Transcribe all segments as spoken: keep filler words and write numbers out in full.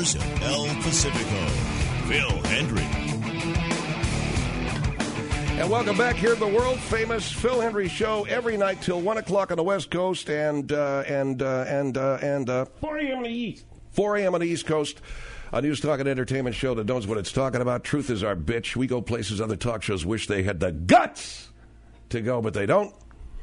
stars of El Pacifico, Phil Hendrie. And welcome back here to the world-famous Phil Hendrie Show every night till one o'clock on the West Coast and, uh, and, uh, and, uh, and, uh, four a.m. on the East. four a.m. on the East Coast. A news talk and entertainment show that knows what it's talking about. Truth is our bitch. We go places other talk shows wish they had the guts to go, but they don't.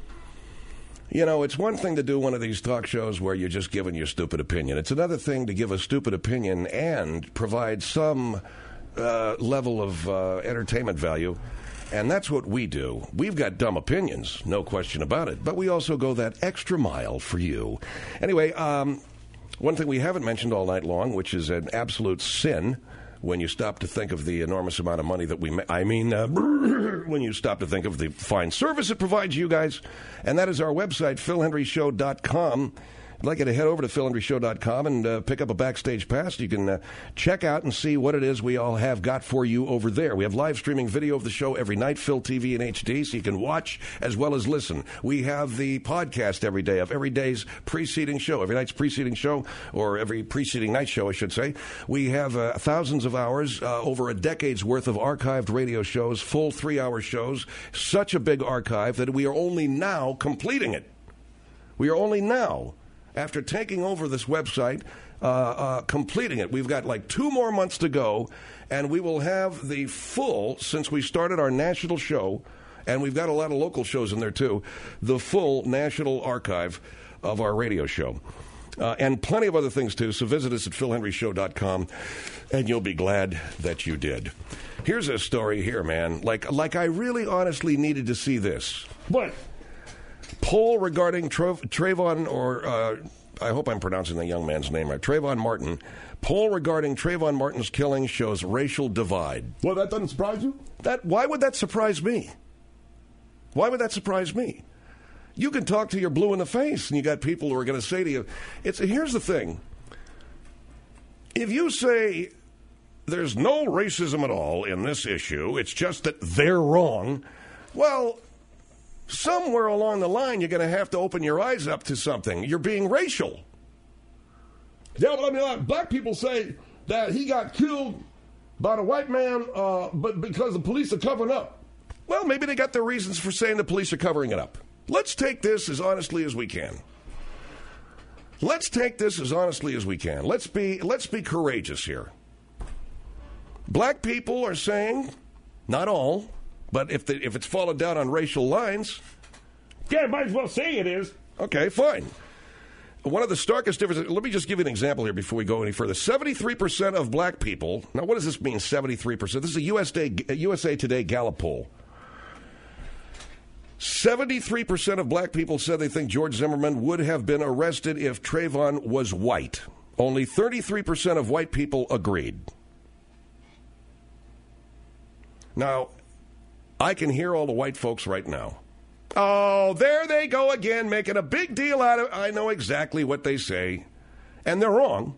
You know, it's one thing to do one of these talk shows where you're just giving your stupid opinion. It's another thing to give a stupid opinion and provide some uh, level of uh, entertainment value. And that's what we do. We've got dumb opinions, no question about it. But we also go that extra mile for you. Anyway, um, one thing we haven't mentioned all night long, which is an absolute sin when you stop to think of the enormous amount of money that we make. I mean, uh, when you stop to think of the fine service it provides you guys. And that is our website, phil hendrie show dot com. I'd like you to head over to phil hendrie show dot com and uh, pick up a backstage pass. You can uh, check out and see what it is we all have got for you over there. We have live streaming video of the show every night, Phil T V in H D, so you can watch as well as listen. We have the podcast every day of every day's preceding show, every night's preceding show, or every preceding night show, I should say. We have uh, thousands of hours, uh, over a decade's worth of archived radio shows, full three-hour shows, such a big archive that we are only now completing it. We are only now, after taking over this website, uh, uh, completing it. We've got like two more months to go, and we will have the full, since we started our national show, and we've got a lot of local shows in there too, the full national archive of our radio show. Uh, and plenty of other things too, so visit us at phil hendrie show dot com, and you'll be glad that you did. Here's a story here, man. Like, like I really honestly needed to see this. What? Poll regarding Tra- Trayvon, or uh, I hope I'm pronouncing the young man's name right, Trayvon Martin. Poll regarding Trayvon Martin's killing shows racial divide. Well, that doesn't surprise you? That why would that surprise me? Why would that surprise me? You can talk to your blue in the face, and you got people who are going to say to you, "It's here's the thing. If you say there's no racism at all in this issue, it's just that they're wrong, well, somewhere along the line, you're going to have to open your eyes up to something. You're being racial." Yeah, but I mean, like, black people say that he got killed by the white man, uh, but because the police are covering up. Well, maybe they got their reasons for saying the police are covering it up. Let's take this as honestly as we can. Let's take this as honestly as we can. Let's be let's be courageous here. Black people are saying, not all, but if the, if it's fallen down on racial lines, yeah, might as well say it is. Okay, fine. One of the starkest differences, let me just give you an example here before we go any further. seventy-three percent of black people, now what does this mean, seventy-three percent? This is a U S A, U S A Today Gallup poll. seventy-three percent of black people said they think George Zimmerman would have been arrested if Trayvon was white. Only thirty-three percent of white people agreed. Now, I can hear all the white folks right now. Oh, there they go again, making a big deal out of it. I know exactly what they say. And they're wrong.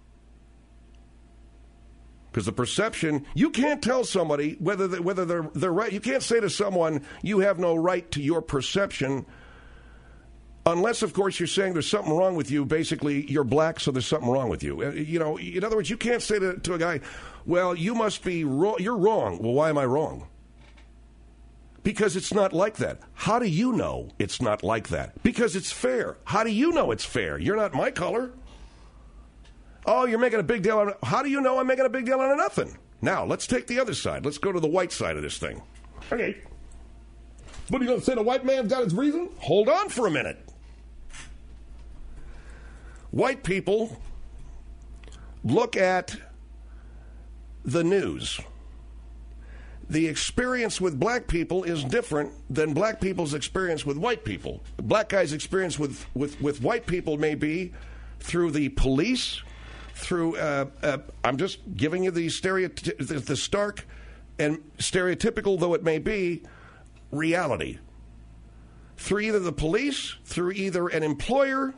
Because the perception, you can't tell somebody whether they, whether they're, they're right. You can't say to someone, you have no right to your perception, unless, of course, you're saying there's something wrong with you. Basically, you're black, so there's something wrong with you. You know, in other words, you can't say to, to a guy, well, you must be wrong. You're wrong. Well, why am I wrong? Because it's not like that. How do you know it's not like that? Because it's fair. How do you know it's fair? You're not my color. Oh, you're making a big deal out of it. How do you know I'm making a big deal out of nothing? Now, let's take the other side. Let's go to the white side of this thing. Okay. What are you going to say, the white man's got his reason? Hold on for a minute. White people look at the news. The experience with black people is different than black people's experience with white people. Black guys' experience with, with, with white people may be through the police, through, uh, uh, I'm just giving you the, stereoty- the, the stark and stereotypical, though it may be, reality. Through either the police, through either an employer.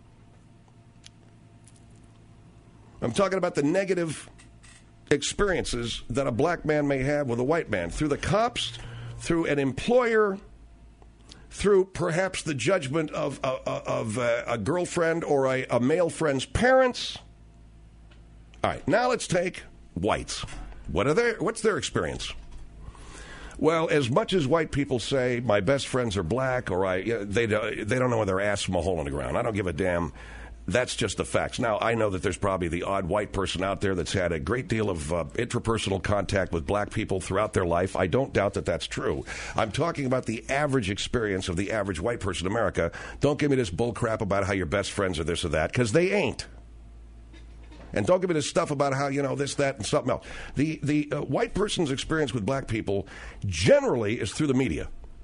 I'm talking about the negative experiences that a black man may have with a white man, through the cops, through an employer, through perhaps the judgment of, of, of a, a girlfriend or a, a male friend's parents. All right, now let's take whites. What are their, what's their experience? Well, as much as white people say, my best friends are black, or I, they, they don't know their ass from a hole in the ground. I don't give a damn. That's just the facts. Now, I know that there's probably the odd white person out there that's had a great deal of uh, interpersonal contact with black people throughout their life. I don't doubt that that's true. I'm talking about the average experience of the average white person in America. Don't give me this bull crap about how your best friends are this or that, because they ain't. And don't give me this stuff about how, you know, this, that, and something else. The, the uh, white person's experience with black people generally is through the media.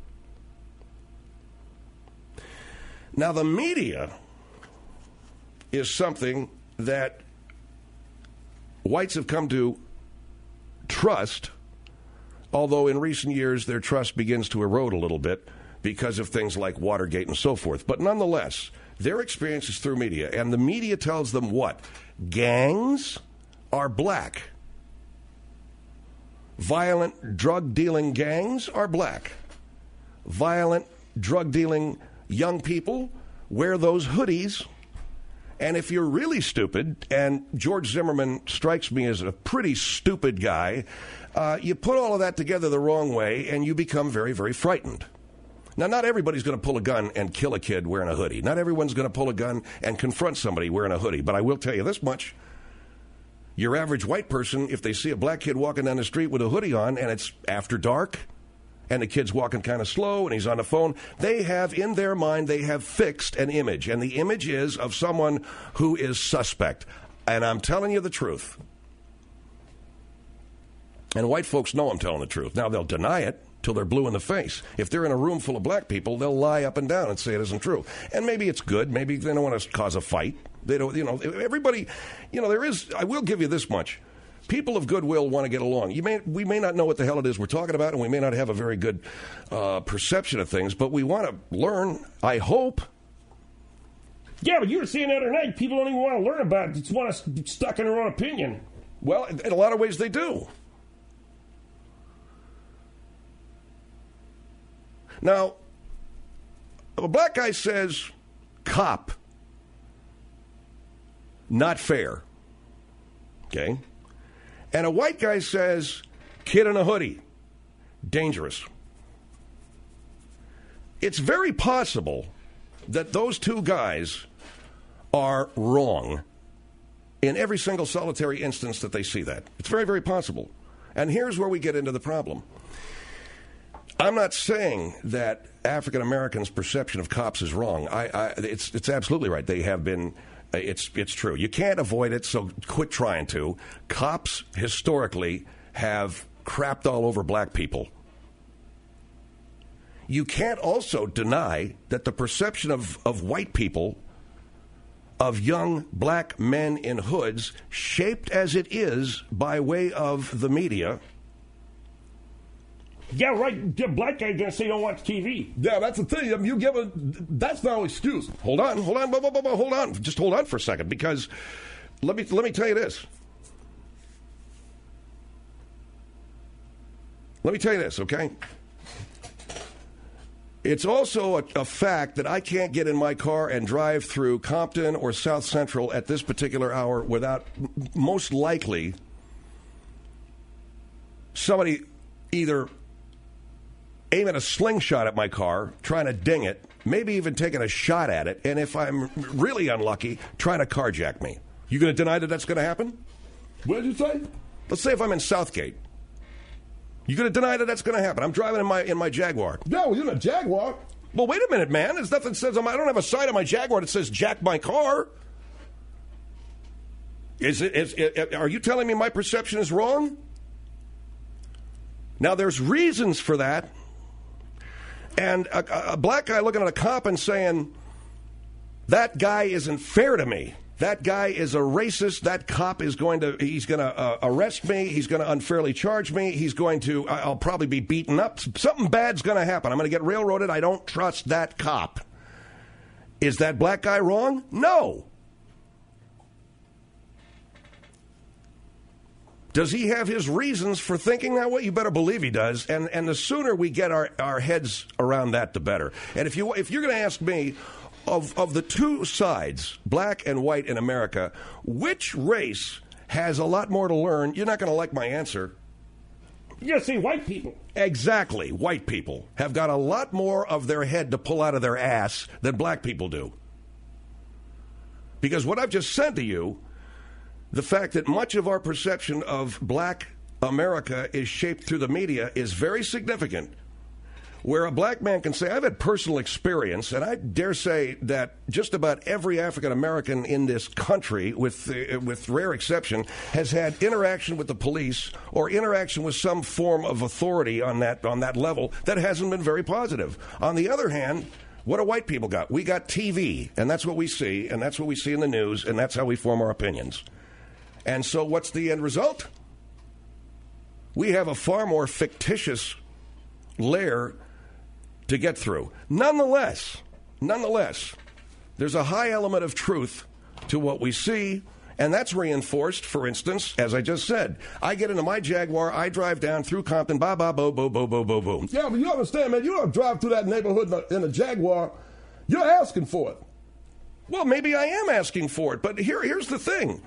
Now, the media is something that whites have come to trust, although in recent years their trust begins to erode a little bit because of things like Watergate and so forth. But nonetheless, their experience is through media, and the media tells them what? Gangs are black. Violent drug-dealing gangs are black. Violent drug-dealing young people wear those hoodies. And if you're really stupid, and George Zimmerman strikes me as a pretty stupid guy, uh, you put all of that together the wrong way, and you become very, very frightened. Now, not everybody's going to pull a gun and kill a kid wearing a hoodie. Not everyone's going to pull a gun and confront somebody wearing a hoodie. But I will tell you this much. Your average white person, if they see a black kid walking down the street with a hoodie on, and it's after dark, and the kid's walking kind of slow, and he's on the phone, they have, in their mind, they have fixed an image. And the image is of someone who is suspect. And I'm telling you the truth. And white folks know I'm telling the truth. Now, they'll deny it till they're blue in the face. If they're in a room full of black people, they'll lie up and down and say it isn't true. And maybe it's good. Maybe they don't want to cause a fight. They don't, you know, everybody, you know, there is, I will give you this much. People of goodwill want to get along. You may, we may not know what the hell it is we're talking about, and we may not have a very good uh, perception of things, but we want to learn, I hope. Yeah, but you were saying the other night, people don't even want to learn about it. They just want to be stuck in their own opinion. Well, in a lot of ways they do. Now, a black guy says, cop, not fair. Okay? And a white guy says, kid in a hoodie, dangerous. It's very possible that those two guys are wrong in every single solitary instance that they see that. It's very, very possible. And here's where we get into the problem. I'm not saying that African Americans' perception of cops is wrong. I, I, it's, it's absolutely right. They have been... It's it's true. You can't avoid it, so quit trying to. Cops, historically, have crapped all over black people. You can't also deny that the perception of, of white people, of young black men in hoods, shaped as it is by way of the media... Yeah, right. The black guy gonna say you don't watch T V. Yeah, that's the thing. I mean, you give a that's no excuse. Hold on, hold on, blah, blah, blah, blah, hold on. Just hold on for a second, because let me let me tell you this. Let me tell you this, okay? It's also a, a fact that I can't get in my car and drive through Compton or South Central at this particular hour without, most likely, somebody either aiming a slingshot at my car, trying to ding it, maybe even taking a shot at it, and if I'm really unlucky, trying to carjack me. You going to deny that that's going to happen? What did you say? Let's say if I'm in Southgate. You going to deny that that's going to happen? I'm driving in my in my Jaguar. No, you're in a Jaguar. Well, wait a minute, man. There's nothing that says I'm, I don't have a sign on my Jaguar that says jack my car. Is it? Is, is, are you telling me my perception is wrong? Now, there's reasons for that. And a, a black guy looking at a cop and saying, that guy isn't fair to me. That guy is a racist. That cop is going to, he's going to uh, arrest me. He's going to unfairly charge me. He's going to, I'll probably be beaten up. Something bad's going to happen. I'm going to get railroaded. I don't trust that cop. Is that black guy wrong? No. Does he have his reasons for thinking that way? You better believe he does. And and the sooner we get our, our heads around that, the better. And if you if you're going to ask me, of of the two sides, black and white in America, which race has a lot more to learn. You're not going to like my answer. You see, white people. Exactly. White people have got a lot more of their head to pull out of their ass than black people do. Because what I've just said to you, the fact that much of our perception of black America is shaped through the media is very significant. Where a black man can say, I've had personal experience, and I dare say that just about every African American in this country, with uh, with rare exception, has had interaction with the police or interaction with some form of authority on that on that level that hasn't been very positive. On the other hand, what do white people got? We got T V, and that's what we see, and that's what we see in the news, and that's how we form our opinions. And so what's the end result? We have a far more fictitious layer to get through. Nonetheless, nonetheless, there's a high element of truth to what we see, and that's reinforced, for instance, as I just said. I get into my Jaguar, I drive down through Compton, ba ba bo bo bo bo bo boom. Yeah, but you understand, man, you don't drive through that neighborhood in a, in a Jaguar. You're asking for it. Well, maybe I am asking for it, but here, here's the thing.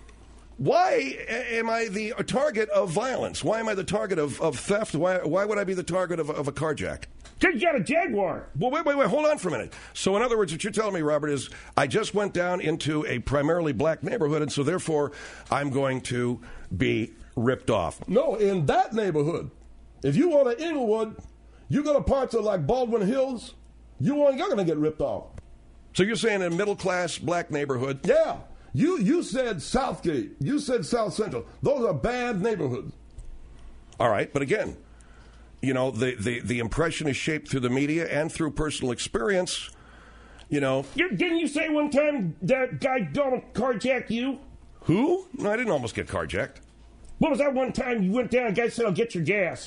Why am I the target of violence? Why am I the target of, of theft? Why, why would I be the target of, of a carjack? Because you got a Jaguar. Well, wait, wait, wait. Hold on for a minute. So, in other words, what you're telling me, Robert, is I just went down into a primarily black neighborhood, and so therefore I'm going to be ripped off. No, in that neighborhood. If you want to Inglewood, you go to parts of like Baldwin Hills, you ain't going to get ripped off. So you're saying in a middle-class black neighborhood? Yeah. You you said Southgate. You said South Central. Those are bad neighborhoods. All right, but again, you know, the, the, the impression is shaped through the media and through personal experience, you know. You, didn't you say one time that guy Donald carjacked you? Who? No, I didn't almost get carjacked. What was that one time you went down and guy said, I'll get your gas?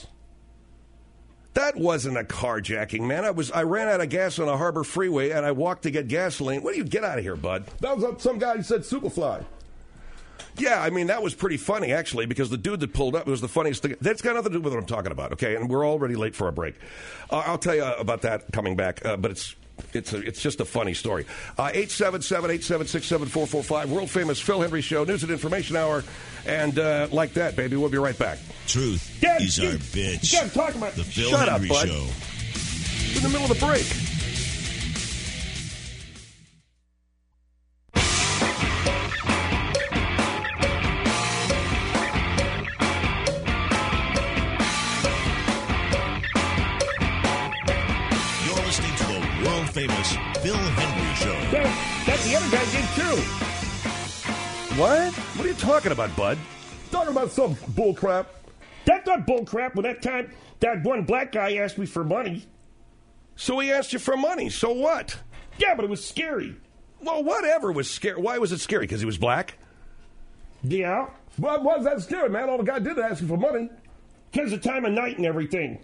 That wasn't a carjacking, man. I was I ran out of gas on a Harbor Freeway, and I walked to get gasoline. What do you get out of here, bud? That was some guy who said Superfly. Yeah, I mean, that was pretty funny, actually, because the dude that pulled up was the funniest thing. That's got nothing to do with what I'm talking about, okay? And we're already late for a break. Uh, I'll tell you about that coming back, uh, but it's it's a, it's just a funny story. Uh, eight seven seven, eight seven six, seven four four five, world-famous Phil Hendrie Show, News and Information Hour, and uh, like that, baby, we'll be right back. Truth Dad, is you, our bitch. You gotta talk about the Phil Shut Hendrie up, bud. Show. In the middle of the break. Famous Phil Hendrie Show. that. That the other guy did too. What? What are you talking about, bud? Talking about some bull crap. That's not bull crap. When that time that one black guy asked me for money. So he asked you for money. So what? Yeah, but it was scary. Well, whatever was scary. Why was it scary? Because he was black? Yeah. Why was that scary, man? All the guy did was ask you for money. Because the time of night and everything.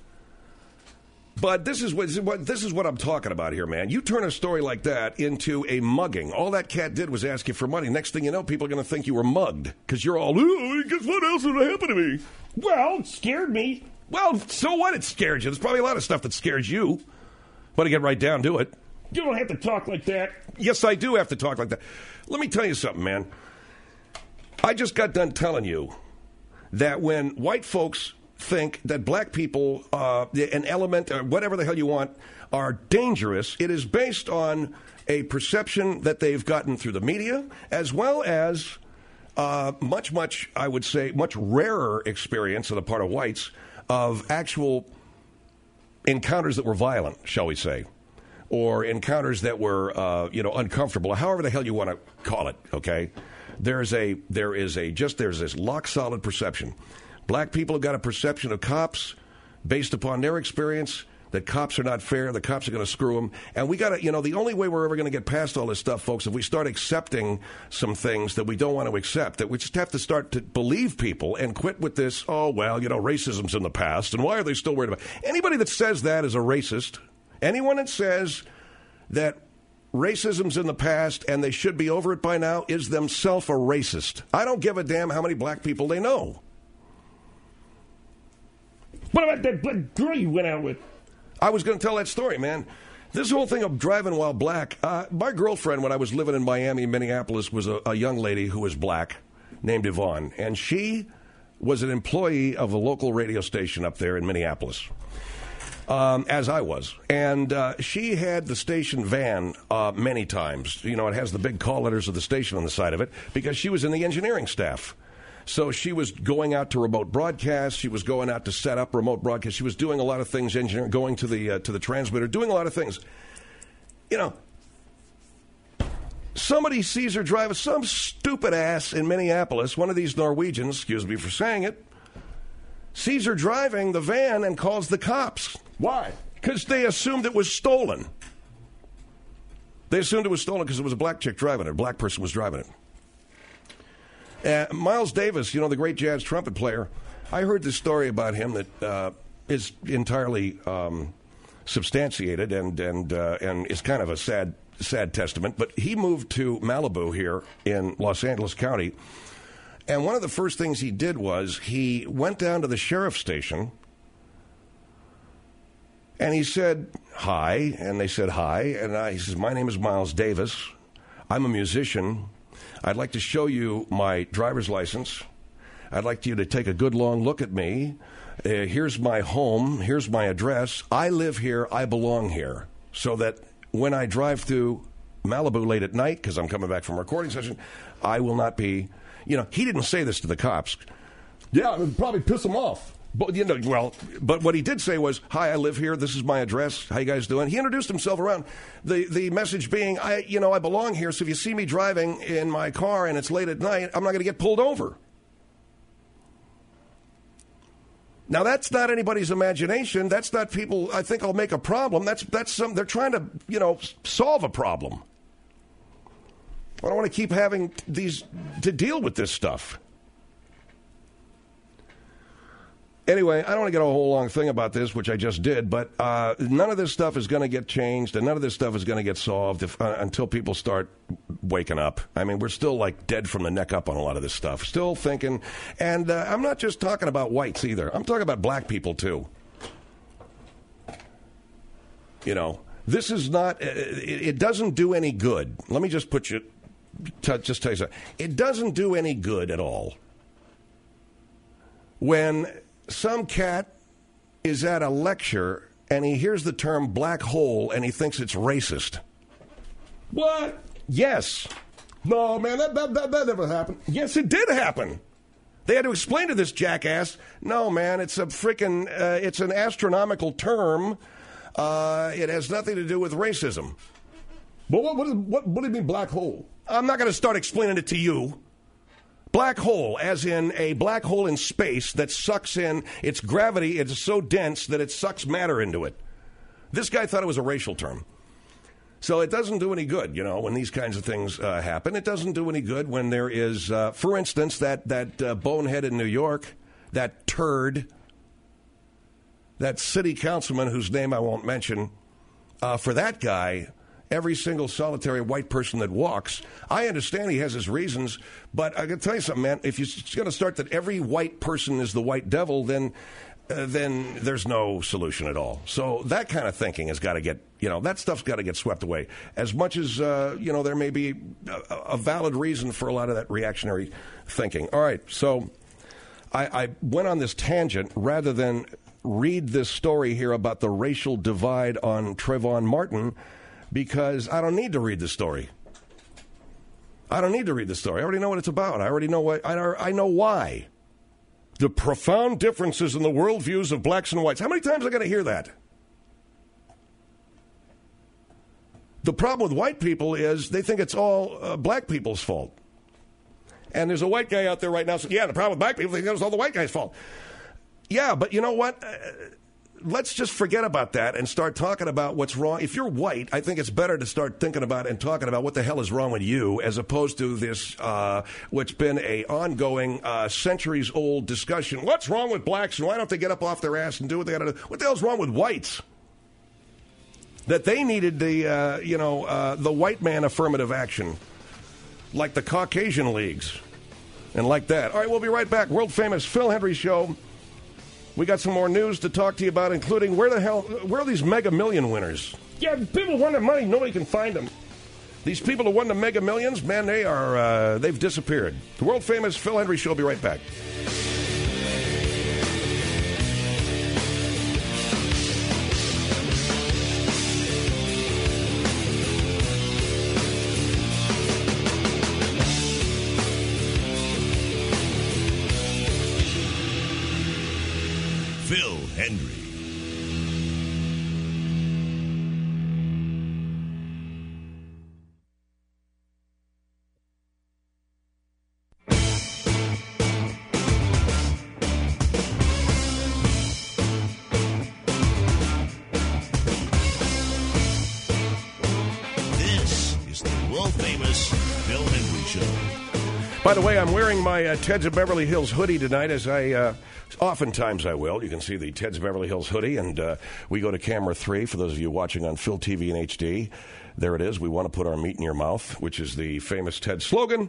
But this is what this is what I'm talking about here, man. You turn a story like that into a mugging. All that cat did was ask you for money. Next thing you know, people are going to think you were mugged because you're all, oh, guess what else would happen to me? Well, it scared me. Well, so what? It scared you. There's probably a lot of stuff that scares you. But to get right down to it. You don't have to talk like that. Yes, I do have to talk like that. Let me tell you something, man. I just got done telling you that when white folks think that black people, uh, an element, or whatever the hell you want, are dangerous, it is based on a perception that they've gotten through the media, as well as uh, much, much, I would say, much rarer experience on the part of whites of actual encounters that were violent, shall we say, or encounters that were, uh, you know, uncomfortable, however the hell you want to call it, okay? There's a, there is a, just there's this lock-solid perception. Black people have got a perception of cops based upon their experience that cops are not fair, the cops are going to screw them. And we got to, you know, the only way we're ever going to get past all this stuff, folks, if we start accepting some things that we don't want to accept, that we just have to start to believe people and quit with this, oh, well, you know, racism's in the past, and why are they still worried about it? Anybody that says that is a racist. Anyone that says that racism's in the past and they should be over it by now is themselves a racist. I don't give a damn how many black people they know. What about that black girl you went out with? I was going to tell that story, man. This whole thing of driving while black, uh, my girlfriend, when I was living in Miami, Minneapolis, was a, a young lady who was black. named Yvonne, and she was an employee of a local radio station up there in Minneapolis, um, as I was. And uh, she had the station van uh, many times. You know, it has the big call letters of the station on the side of it because she was in the engineering staff. So she was going out to remote broadcasts. She was going out to set up remote broadcasts. She was doing a lot of things, engineering, going to the uh, to the transmitter, doing a lot of things. You know, somebody sees her driving, some stupid ass in Minneapolis, one of these Norwegians, excuse me for saying it, sees her driving the van and calls the cops. Why? Because they assumed it was stolen. They assumed it was stolen because it was a black chick driving it. A black person was driving it. Uh, Miles Davis, you know, the great jazz trumpet player, I heard this story about him that uh, is entirely um, substantiated and, and, uh, and is kind of a sad sad testament, but he moved to Malibu here in Los Angeles County, and one of the first things he did was he went down to the sheriff's station and he said hi, and they said hi, and I, he says, my name is Miles Davis, I'm a musician, I'd like to show you my driver's license, I'd like you to take a good long look at me, uh, here's my home, here's my address, I live here, I belong here, so that when I drive through Malibu late at night, because I'm coming back from a recording session, I will not be, you know, he didn't say this to the cops. Yeah, it would probably piss them off. But, you know, well, but what he did say was, hi, I live here, this is my address, how you guys doing? He introduced himself around, the, the message being, I, you know, I belong here, so if you see me driving in my car and it's late at night, I'm not going to get pulled over. Now, that's not anybody's imagination. That's not people, I think I'll make a problem. That's that's some, they're trying to, you know, solve a problem. I don't want to keep having these, to deal with this stuff. Anyway, I don't want to get a whole long thing about this, which I just did, but uh, none of this stuff is going to get changed, and none of this stuff is going to get solved if, uh, until people start waking up. I mean, we're still like dead from the neck up on a lot of this stuff. Still thinking, and uh, I'm not just talking about whites either. I'm talking about black people too. You know, this is not, it, it doesn't do any good. Let me just put you, t- just tell you something. It doesn't do any good at all when some cat is at a lecture and he hears the term black hole and he thinks it's racist. What? Yes. No, man, that, that, that, that never happened. Yes, it did happen. They had to explain to this jackass, no, man, it's a freaking, uh, it's an astronomical term. Uh, it has nothing to do with racism. But what, what, is, what, what do you mean black hole? I'm not going to start explaining it to you. Black hole, as in a black hole in space that sucks in its gravity. It's so dense that it sucks matter into it. This guy thought it was a racial term. So it doesn't do any good, you know, when these kinds of things uh, happen. It doesn't do any good when there is, uh, for instance, that, that uh, bonehead in New York, that turd, that city councilman whose name I won't mention, uh, for that guy, every single solitary white person that walks, I understand he has his reasons, but I can tell you something, man, if you're going to start that every white person is the white devil, then uh, then there's no solution at all. So that kind of thinking has got to get, you know, that stuff's got to get swept away. As much as, uh, you know, there may be a, a valid reason for a lot of that reactionary thinking. All right, so I, I went on this tangent rather than read this story here about the racial divide on Trayvon Martin, because I don't need to read the story. I don't need to read the story. I already know what it's about. I already know what, I, I know why. The profound differences in the worldviews of blacks and whites. How many times am I going to hear that? The problem with white people is they think it's all uh, black people's fault. And there's a white guy out there right now saying, yeah, the problem with black people, they think it's all the white guy's fault. Yeah, but you know what? Uh, Let's just forget about that and start talking about what's wrong. If you're white, I think it's better to start thinking about and talking about what the hell is wrong with you, as opposed to this, uh, what's been a ongoing, uh, centuries-old discussion. What's wrong with blacks, and why don't they get up off their ass and do what they got to do? What the hell's wrong with whites? That they needed the, uh, you know, uh, the white man affirmative action, like the Caucasian leagues, and like that. All right, we'll be right back. World-famous Phil Hendrie Show. We got some more news to talk to you about, including where the hell, where are these Mega Million winners? Yeah, people want their money, nobody can find them. These people who won the Mega Millions, man, they are, uh, they've disappeared. The world-famous Phil Hendrie Show will be right back. Phil Hendrie. This is the world-famous Phil Hendrie Show. By the way, I'm wearing my uh, Ted's of Beverly Hills hoodie tonight, as I uh, oftentimes I will. You can see the Ted's of Beverly Hills hoodie, and uh, we go to camera three for those of you watching on Phil T V and H D. There it is. We want to put our meat in your mouth, which is the famous Ted slogan.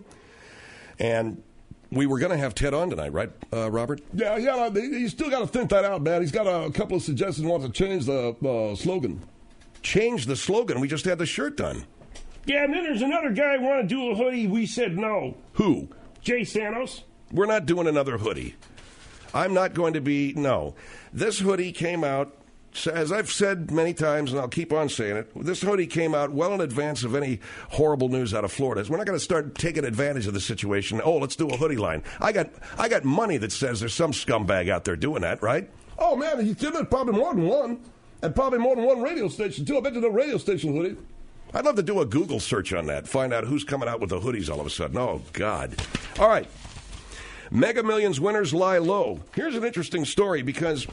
And we were going to have Ted on tonight, right, uh, Robert? Yeah, yeah. He's still got to think that out, man. He's got a couple of suggestions. Wants to change the uh, slogan. Change the slogan. We just had the shirt done. Yeah, and then there's another guy want to do a hoodie. We said no. Who? Jay Santos. We're not doing another hoodie. I'm not going to be, no. This hoodie came out, as I've said many times, and I'll keep on saying it, this hoodie came out well in advance of any horrible news out of Florida. We're not going to start taking advantage of the situation. Oh, let's do a hoodie line. I got I got money that says there's some scumbag out there doing that, right? Oh, man, he's doing it probably more than one. And probably more than one radio station, too. I bet you the radio station hoodie. I'd love to do a Google search on that, find out who's coming out with the hoodies all of a sudden. Oh, God. All right. Mega Millions winners lie low. Here's an interesting story because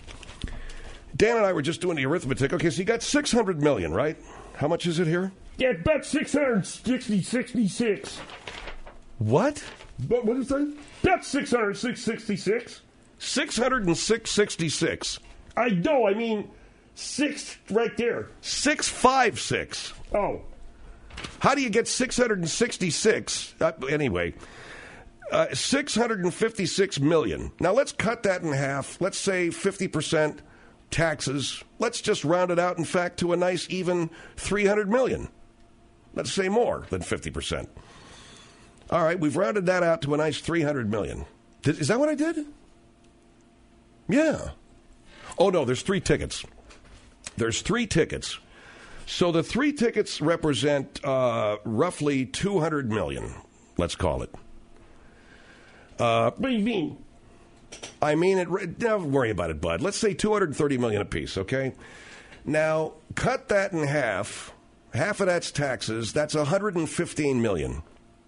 Dan and I were just doing the arithmetic. Okay, so you got six hundred million dollars, right? How much is it here? Yeah, about six hundred sixty, sixty-six. What? But what did you say? That's six hundred sixty-six. six hundred six sixty-six. I know, I mean, six right there. six five six. Oh. How do you get six hundred sixty-six? Uh, anyway, uh, six hundred fifty-six million. Now let's cut that in half. Let's say fifty percent taxes. Let's just round it out, in fact, to a nice even three hundred million. Let's say more than fifty percent. All right, we've rounded that out to a nice three hundred million. Did, is that what I did? Yeah. Oh, no, there's three tickets. There's three tickets. So the three tickets represent uh, roughly two hundred million, let's call it. Uh, what do you mean? I mean, it, don't worry about it, bud. Let's say two hundred thirty million apiece, okay? Now, cut that in half. Half of that's taxes. That's one hundred fifteen million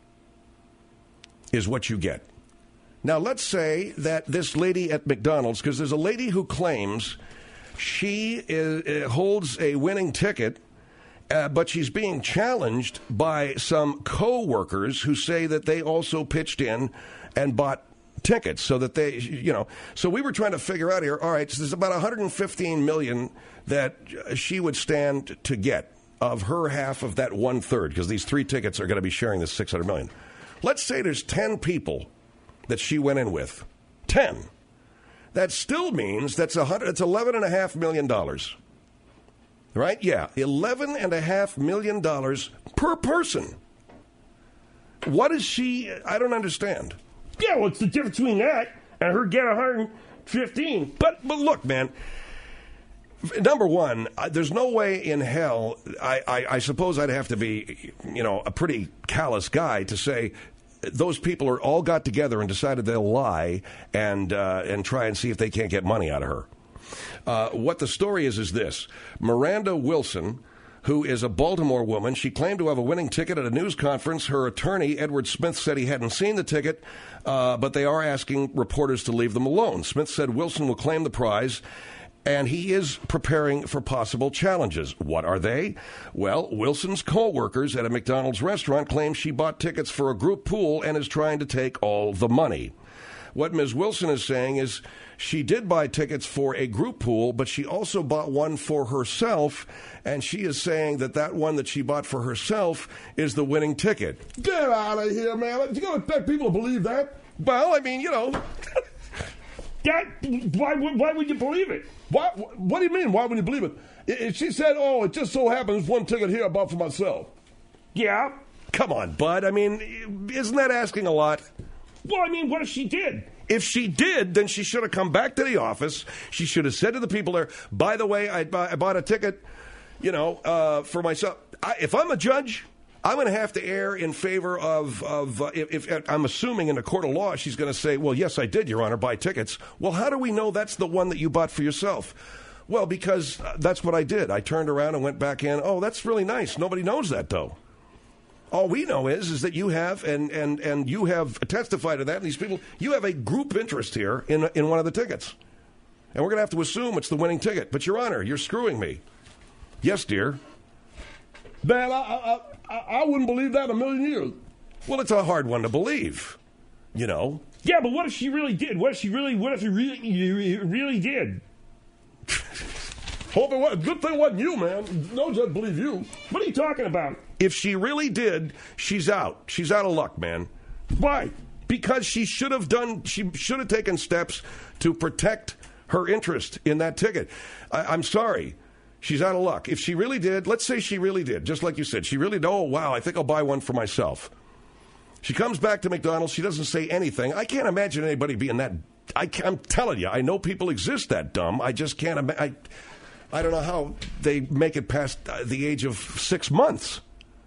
is what you get. Now, let's say that this lady at McDonald's, because there's a lady who claims she is, uh, holds a winning ticket, uh, but she's being challenged by some co-workers who say that they also pitched in and bought tickets so that they, you know. So we were trying to figure out here, all right, so there's about one hundred fifteen million that she would stand to get of her half of that one-third, because these three tickets are going to be sharing this six hundred million. Let's say there's ten people that she went in with. ten. That still means that's a hundred, it's eleven and a half million dollars. Right? Yeah, eleven and a half million dollars per person. What is she? I don't understand. Yeah, what's the difference between that and her get one hundred fifteen? But but look, man. Number one, there's no way in hell. I, I, I suppose I'd have to be, you know, a pretty callous guy to say those people are all got together and decided they'll lie and uh, and try and see if they can't get money out of her. Uh, what the story is is this: Miranda Wilson, who is a Baltimore woman, she claimed to have a winning ticket at a news conference. Her attorney, Edward Smith, said he hadn't seen the ticket, uh, but they are asking reporters to leave them alone. Smith said Wilson will claim the prize, and he is preparing for possible challenges. What are they? Well, Wilson's co-workers at a McDonald's restaurant claim she bought tickets for a group pool and is trying to take all the money. What Miz Wilson is saying is she did buy tickets for a group pool, but she also bought one for herself, and she is saying that that one that she bought for herself is the winning ticket. Get out of here, man. You going to expect people to believe that? Well, I mean, you know. that, why, why would you believe it? Why, what do you mean, why would you believe it? If she said, oh, it just so happens one ticket here I bought for myself. Yeah. come on, Bud. I mean, isn't that asking a lot? Well, I mean, what if she did? If she did, then she should have come back to the office. She should have said to the people there, by the way, I, I bought a ticket, you know, uh, for myself. I, if I'm a judge, I'm going to have to err in favor of, of uh, if, if I'm assuming in a court of law, she's going to say, well, yes, I did, Your Honor, buy tickets. Well, how do we know that's the one that you bought for yourself? Well, because that's what I did. I turned around and went back in. Oh, that's really nice. Nobody knows that, though. All we know is is that you have, and, and, and you have testified to that, and these people, you have a group interest here in in one of the tickets. And we're going to have to assume it's the winning ticket. But, Your Honor, you're screwing me. Yes, dear. Man, I, I, I, I wouldn't believe that in a million years. Well, it's a hard one to believe, you know. Yeah, but what if she really did? What if she really, what if she really, really did? Hope it was. Good thing it wasn't you, man. No judge believe you. What are you talking about? If she really did, she's out. She's out of luck, man. Why? Because she should have done, she should have taken steps to protect her interest in that ticket. I, I'm sorry. She's out of luck. If she really did, let's say she really did, just like you said, she really, oh, wow, I think I'll buy one for myself. She comes back to McDonald's. She doesn't say anything. I can't imagine anybody being that, I, I'm telling you, I know people exist that dumb. I just can't imagine. I don't know how they make it past the age of six months.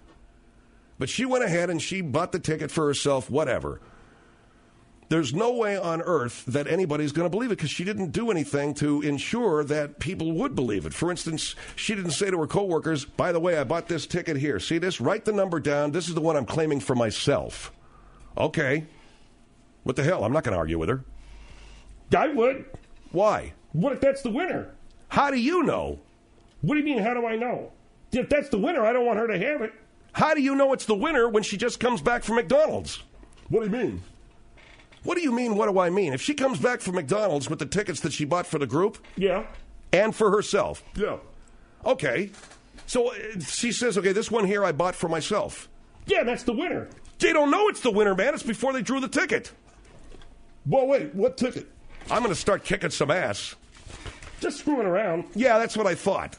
But she went ahead and she bought the ticket for herself, whatever. There's no way on earth that anybody's going to believe it because she didn't do anything to ensure that people would believe it. For instance, she didn't say to her coworkers, by the way, I bought this ticket here. See this? Write the number down. This is the one I'm claiming for myself. Okay. What the hell? I'm not going to argue with her. I would. Why? What if that's the winner? How do you know? What do you mean, how do I know? If that's the winner, I don't want her to have it. How do you know it's the winner when she just comes back from McDonald's? What do you mean? What do you mean, what do I mean? If she comes back from McDonald's with the tickets that she bought for the group? Yeah. And for herself? Yeah. Okay. So uh, she says, okay, this one here I bought for myself. Yeah, that's the winner. They don't know it's the winner, man. It's before they drew the ticket. Well, wait, what ticket? I'm going to start kicking some ass. Just screwing around. Yeah, that's what I thought.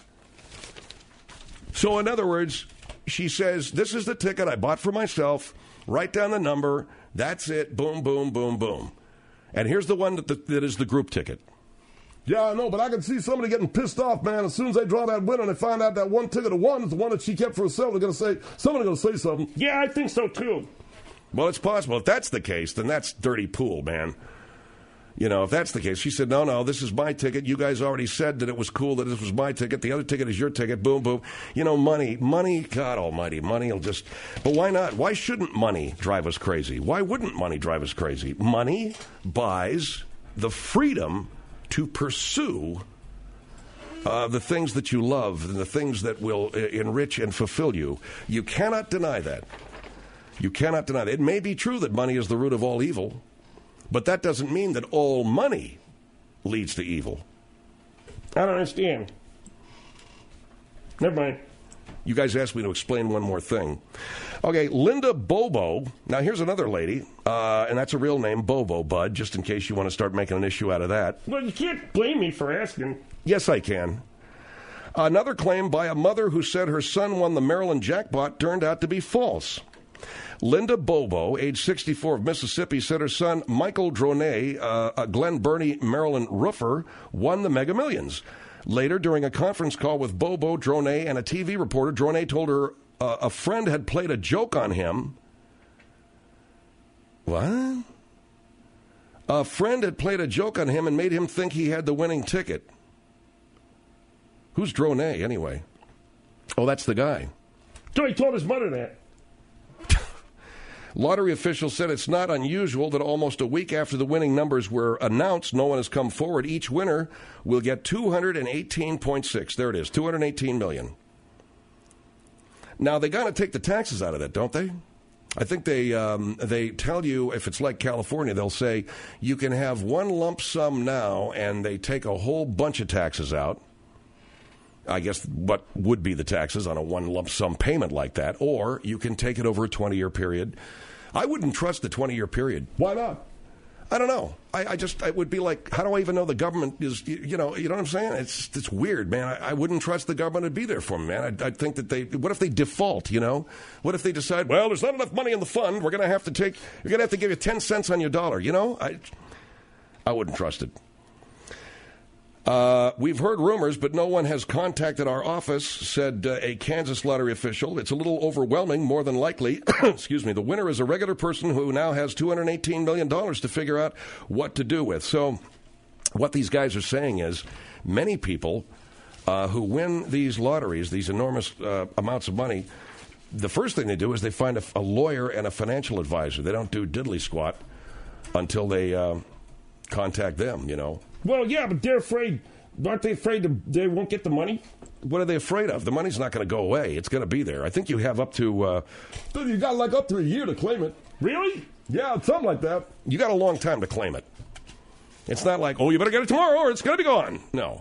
So in other words, she says, this is the ticket I bought for myself. Write down the number. That's it. Boom, boom, boom, boom. And here's the one that, the, that is the group ticket. Yeah, I know, but I can see somebody getting pissed off, man. As soon as they draw that winner and they find out that one ticket of one is the one that she kept for herself, they're going to say, somebody's going to say something. Yeah, I think so, too. Well, it's possible. If that's the case, then that's dirty pool, man. You know, if that's the case, she said, no, no, this is my ticket. You guys already said that it was cool that this was my ticket. The other ticket is your ticket. Boom, boom. You know, money, money, God almighty, money will just, but why not? Why shouldn't money drive us crazy? Why wouldn't money drive us crazy? Money buys the freedom to pursue uh, the things that you love and the things that will uh, enrich and fulfill you. You cannot deny that. You cannot deny that. It may be true that money is the root of all evil. But that doesn't mean that all money leads to evil. I don't understand. Never mind. You guys asked me to explain one more thing. Okay, Linda Bobo. Now, here's another lady, uh, and that's a real name, Bobo, Bud, just in case you want to start making an issue out of that. Well, you can't blame me for asking. Yes, I can. Another claim by a mother who said her son won the Maryland jackpot turned out to be false. Linda Bobo, age sixty-four, of Mississippi, said her son, Michael Droney, uh, a Glen Burnie, Maryland roofer, won the Mega Millions. Later, during a conference call with Bobo, Droney, and a T V reporter, Droney told her uh, a friend had played a joke on him. What? A friend had played a joke on him and made him think he had the winning ticket. Who's Droney, anyway? Oh, that's the guy. So he told his mother that. Lottery officials said it's not unusual that almost a week after the winning numbers were announced, no one has come forward. Each winner will get two hundred eighteen point six. There it is, two hundred eighteen million dollars. Now, they got to take the taxes out of that, don't they? I think they um, they tell you, if it's like California, they'll say you can have one lump sum now, and they take a whole bunch of taxes out. I guess what would be the taxes on a one lump sum payment like that, or you can take it over a twenty-year period. I wouldn't trust the twenty-year period. Why not? I don't know. I, I just, I would be like, how do I even know the government is, you, you know, you know what I'm saying? It's it's weird, man. I, I wouldn't trust the government to be there for me, man. I'd, I'd think that they, what if they default, you know? What if they decide, well, there's not enough money in the fund. We're going to have to take, you're going to have to give you ten cents on your dollar, you know? I, I wouldn't trust it. Uh, we've heard rumors, but no one has contacted our office, said uh, a Kansas lottery official. It's a little overwhelming, more than likely. Excuse me. The winner is a regular person who now has two hundred eighteen million dollars to figure out what to do with. So what these guys are saying is many people uh, who win these lotteries, these enormous uh, amounts of money, the first thing they do is they find a, a lawyer and a financial advisor. They don't do diddly squat until they uh, contact them, you know. Well, yeah, but they're afraid. Aren't they afraid to, they won't get the money? What are they afraid of? The money's not going to go away. It's going to be there. I think you have up to... Uh, you got like up to a year to claim it. Really? Yeah, something like that. You got a long time to claim it. It's not like, oh, you better get it tomorrow or it's going to be gone. No.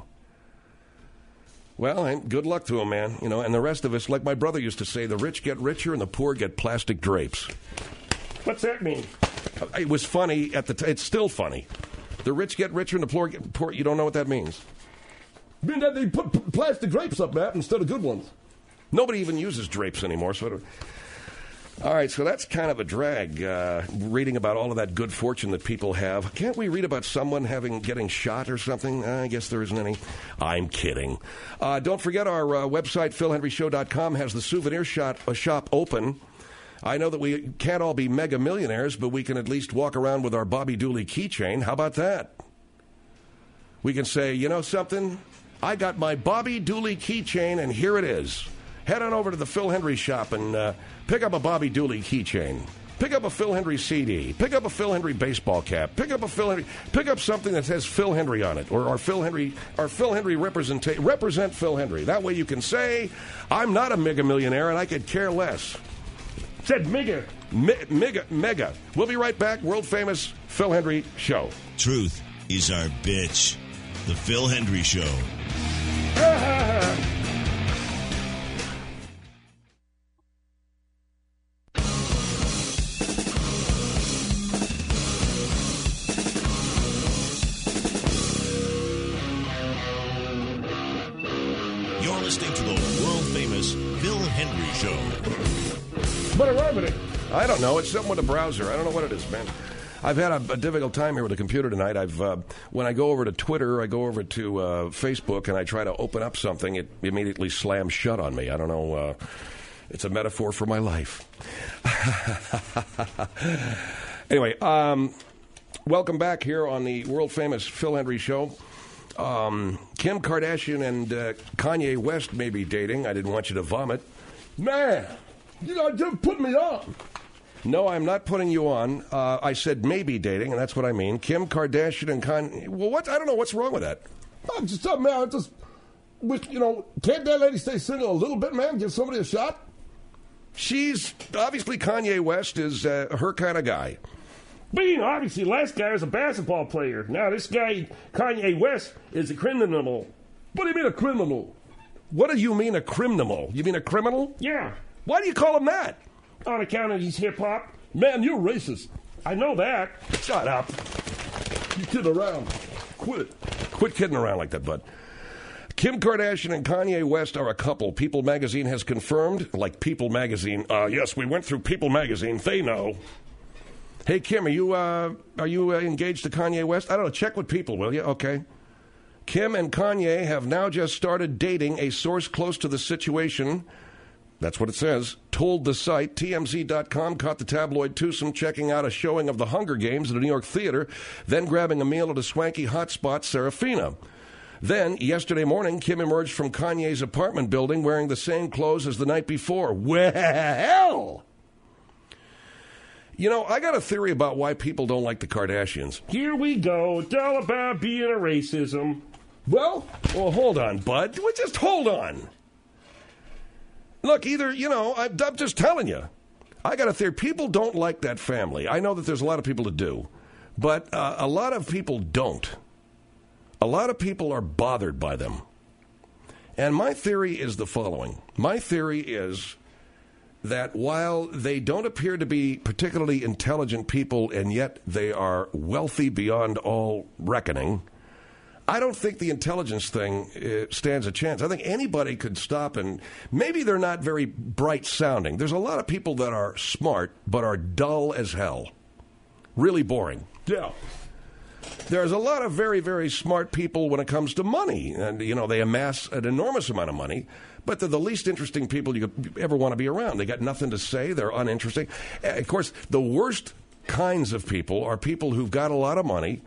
Well, hey, good luck to them, man. You know, and the rest of us, like my brother used to say, the rich get richer and the poor get plastic drapes. What's that mean? It was funny at the time. It's still funny. The rich get richer and the poor get poor. You don't know what that means. I mean that they put p- plastic drapes up, Matt, instead of good ones. Nobody even uses drapes anymore. So, all right, so that's kind of a drag, uh, reading about all of that good fortune that people have. Can't we read about someone having getting shot or something? Uh, I guess there isn't any. I'm kidding. Uh, don't forget our uh, website, phil henry show dot com, has the souvenir shop, uh, shop open. I know that we can't all be mega millionaires, but we can at least walk around with our Bobby Dooley keychain. How about that? We can say, you know something? I got my Bobby Dooley keychain, and here it is. Head on over to the Phil Henry shop and uh, pick up a Bobby Dooley keychain. Pick up a Phil Henry C D. Pick up a Phil Henry baseball cap. Pick up a Phil Henry. Pick up something that says Phil Henry on it, or our Phil Henry, our Phil Henry represent represent Phil Henry. That way you can say, I'm not a mega millionaire, and I could care less. Said mega. Me- mega, mega. We'll be right back. World famous Phil Henry Show. Truth is our bitch. The Phil Henry Show. You're listening to the world famous Phil Henry Show. What wrong with it? I don't know. It's something with a browser. I don't know what it is, man. I've had a, a difficult time here with the computer tonight. I've uh, when I go over to Twitter, I go over to uh, Facebook, and I try to open up something. It immediately slams shut on me. I don't know. Uh, it's a metaphor for my life. Anyway, um, welcome back here on the world famous Phil Henry Show. Um, Kim Kardashian and uh, Kanye West may be dating. I didn't want you to vomit. Man, you know, just put me on. No, I'm not putting you on. Uh, I said maybe dating, and that's what I mean. Kim Kardashian and Kanye. Well, what? I don't know. What's wrong with that? I'm just telling man, I just wish, you know, can't that lady stay single a little bit, man? Give somebody a shot? She's, obviously, Kanye West is uh, her kind of guy. But, you know, obviously, last guy was a basketball player. Now, this guy, Kanye West, is a criminal. What do you mean a criminal? What do you mean a criminal? You mean a criminal? Yeah. Why do you call him that? On account of he's hip-hop. Man, you're racist. I know that. Shut up. You kidding around. Quit it. Quit kidding around like that, bud. Kim Kardashian and Kanye West are a couple. People magazine has confirmed, like People magazine, uh, yes, we went through People magazine. They know. Hey, Kim, are you uh, are you uh, engaged to Kanye West? I don't know. Check with People, will you? Okay. Kim and Kanye have now just started dating. A source close to the situation, that's what it says, told the site. T M Z dot com caught the tabloid twosome checking out a showing of The Hunger Games at a New York theater, then grabbing a meal at a swanky hotspot, Serafina. Then, yesterday morning, Kim emerged from Kanye's apartment building wearing the same clothes as the night before. Well, you know, I got a theory about why people don't like the Kardashians. Here we go. It's all about being a racism. Well, well, hold on, bud. Well, just hold on. Look, either, you know, I'm, I'm just telling you. I got a theory. People don't like that family. I know that there's a lot of people that do. But uh, a lot of people don't. A lot of people are bothered by them. And my theory is the following. My theory is that while they don't appear to be particularly intelligent people and yet they are wealthy beyond all reckoning, I don't think the intelligence thing uh, stands a chance. I think anybody could stop and maybe they're not very bright sounding. There's a lot of people that are smart but are dull as hell. Really boring. Yeah. There's a lot of very, very smart people when it comes to money. And, you know, they amass an enormous amount of money, but they're the least interesting people you could ever want to be around. They got nothing to say. They're uninteresting. And of course, the worst kinds of people are people who've got a lot of money,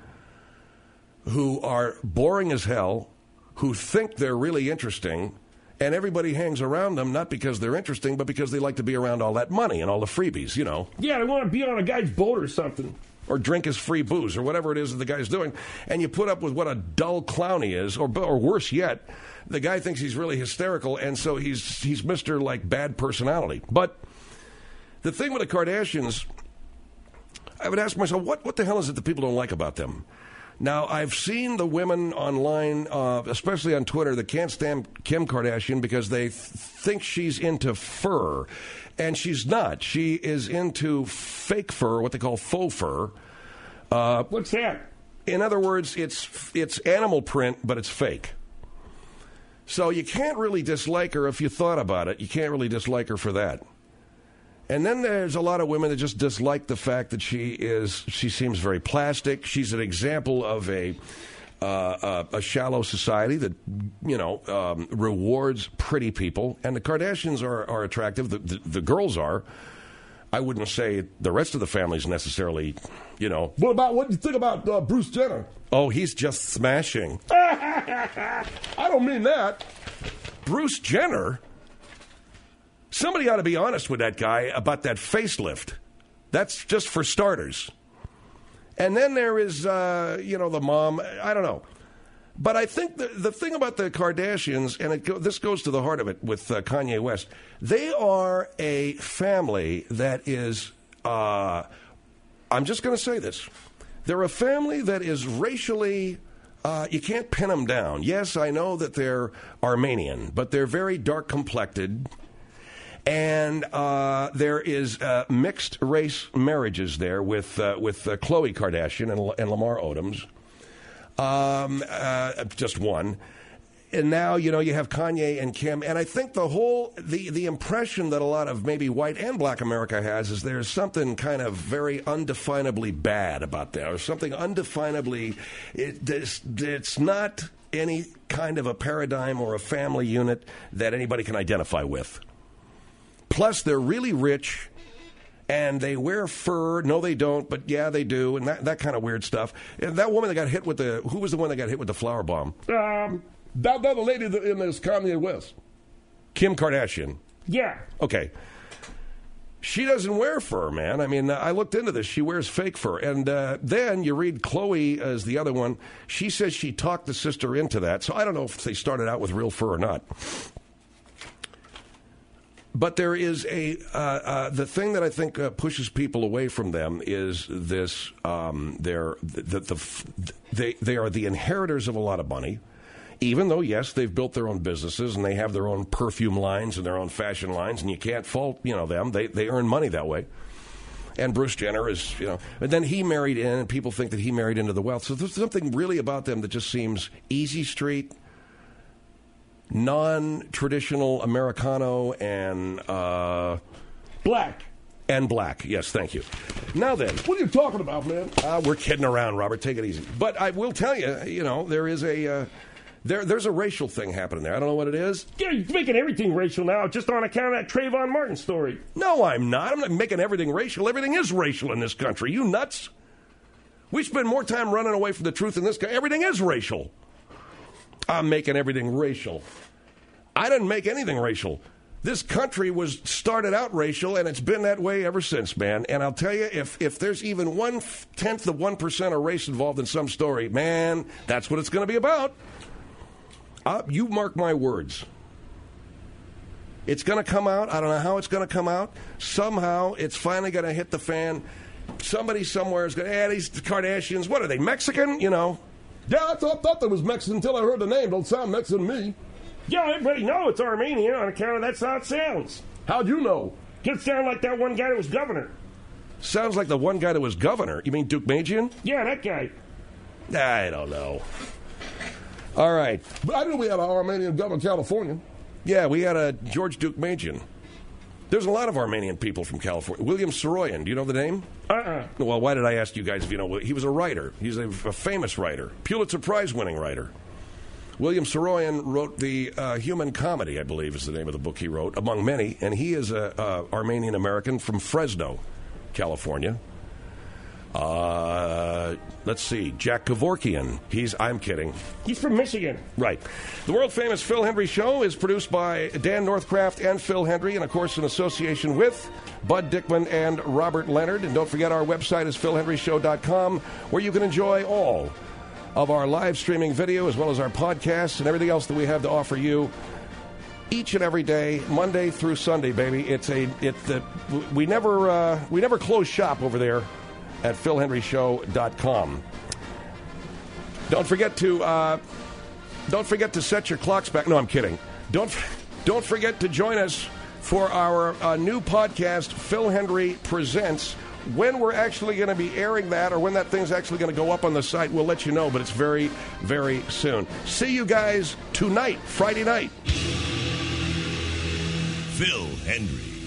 who are boring as hell, who think they're really interesting, and everybody hangs around them not because they're interesting, but because they like to be around all that money and all the freebies, you know. Yeah, they want to be on a guy's boat or something. Or drink his free booze, or whatever it is that the guy's doing, and you put up with what a dull clown he is, or or worse yet, the guy thinks he's really hysterical, and so he's he's Mister like bad personality. But the thing with the Kardashians, I would ask myself, what what the hell is it that people don't like about them? Now, I've seen the women online, uh, especially on Twitter, that can't stand Kim Kardashian because they th- think she's into fur. And she's not. She is into fake fur, what they call faux fur. Uh, What's that? In other words, it's it's animal print, but it's fake. So you can't really dislike her if you thought about it. You can't really dislike her for that. And then there's a lot of women that just dislike the fact that she is, she seems very plastic. She's an example of a uh, uh, a shallow society that, you know, um, rewards pretty people. And the Kardashians are, are attractive. The, the, the girls are. I wouldn't say the rest of the family's necessarily, you know. What about, what do you think about uh, Bruce Jenner? Oh, he's just smashing. I don't mean that. Bruce Jenner? Somebody ought to be honest with that guy about that facelift. That's just for starters. And then there is, uh, you know, the mom. I don't know. But I think the, the thing about the Kardashians, and it go, this goes to the heart of it with uh, Kanye West, they are a family that is, uh, I'm just going to say this, they're a family that is racially, uh, you can't pin them down. Yes, I know that they're Armenian, but they're very dark-complected. And uh, there is uh, mixed race marriages there with uh, with uh, Khloe Kardashian and, and Lamar Odoms, um, uh, just one. And now, you know, you have Kanye and Kim. And I think the whole, the, the impression that a lot of maybe white and black America has is there's something kind of very undefinably bad about that, or something undefinably, it, it's, it's not any kind of a paradigm or a family unit that anybody can identify with. Plus, they're really rich, and they wear fur. No, they don't, but yeah, they do, and that, that kind of weird stuff. And that woman that got hit with the, who was the one that got hit with the flower bomb? Um, that other lady that in this Kanye West. Kim Kardashian. Yeah. Okay. She doesn't wear fur, man. I mean, I looked into this. She wears fake fur. And uh, then you read Khloe as the other one. She says she talked the sister into that. So I don't know if they started out with real fur or not. But there is a, uh, uh, the thing that I think uh, pushes people away from them is this, um, they're, the, the, the, they, they are the inheritors of a lot of money, even though, yes, they've built their own businesses and they have their own perfume lines and their own fashion lines, and you can't fault, you know, them. They, they earn money that way. And Bruce Jenner is, you know, and then he married in, and people think that he married into the wealth. So there's something really about them that just seems easy street, non-traditional Americano, and uh, black. And black, yes, thank you. Now then. What are you talking about, man? Uh, we're kidding around, Robert. Take it easy. But I will tell you, you know, there is a, uh, there, there's a racial thing happening there. I don't know what it is. Yeah, you're making everything racial now just on account of that Trayvon Martin story. No, I'm not. I'm not making everything racial. Everything is racial in this country. You nuts? We spend more time running away from the truth in this country. Everything is racial. I'm making everything racial. I didn't make anything racial. This country was started out racial, and it's been that way ever since, man. And I'll tell you, if, if there's even one-tenth of one percent of race involved in some story, man, that's what it's going to be about. Uh, you mark my words. It's going to come out. I don't know how it's going to come out. Somehow, it's finally going to hit the fan. Somebody somewhere is going to, eh, these Kardashians, what are they, Mexican? You know. Yeah, I thought, thought they was Mexican until I heard the name. Don't sound Mexican to me. Yeah, everybody know it's Armenian on account of that's how it sounds. How'd you know? Just sound like that one guy that was governor. Sounds like the one guy that was governor. You mean Duke Magian? Yeah, that guy. I don't know. All right. But I knew we had an Armenian governor of California. Yeah, we had a George Duke Magian. There's a lot of Armenian people from California. William Saroyan, do you know the name? Uh-uh. Well, why did I ask you guys if you know? He was a writer. He's a, a famous writer. Pulitzer Prize-winning writer. William Saroyan wrote the uh, Human Comedy, I believe is the name of the book he wrote, among many, and he is a, a Armenian-American from Fresno, California. Uh, let's see, Jack Kevorkian. He's, I'm kidding. He's from Michigan. Right. The world-famous Phil Hendry Show is produced by Dan Northcraft and Phil Hendry, and, of course, in association with Bud Dickman and Robert Leonard. And don't forget, our website is phil henry show dot com, where you can enjoy all of our live streaming video, as well as our podcasts and everything else that we have to offer you each and every day, Monday through Sunday, baby. It's a, it, the, we never, uh, we never close shop over there at phil henry show dot com. Don't forget to uh, don't forget to set your clocks back. No, I'm kidding. Don't don't forget to join us for our uh, new podcast, Phil Hendry Presents. When we're actually going to be airing that, or when that thing's actually going to go up on the site, we'll let you know. But it's very, very soon. See you guys tonight, Friday night. Phil Hendry.